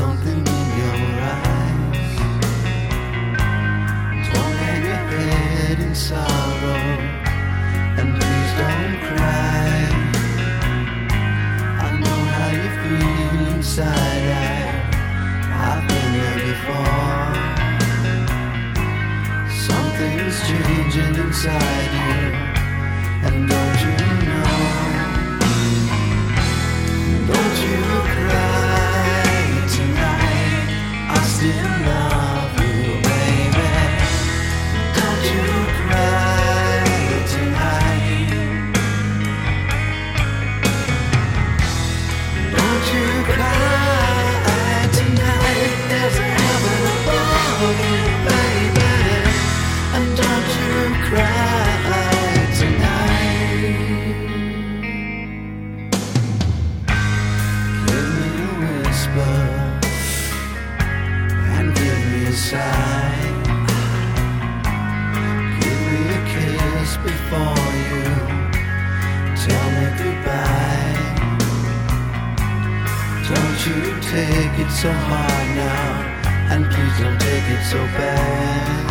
something in your eyes. Don't hang your head in sorrow, and please don't cry. I know how you feel inside. I've been there before. Something's changing inside you, and don't you know? Don't you cry tonight, I still love you, baby. Don't you cry tonight. Don't you cry tonight, there's a heaven above you, baby. And don't you cry tonight. Give me a whisper and give me a sigh. Give me a kiss before you tell me goodbye. Don't you take it so hard now, and please don't take it so bad.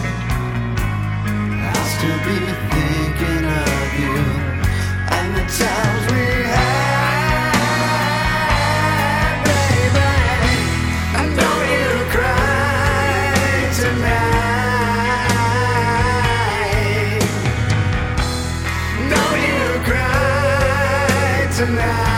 I'll still be thinking of you and the times we had, baby. And don't you cry tonight. Don't you cry tonight.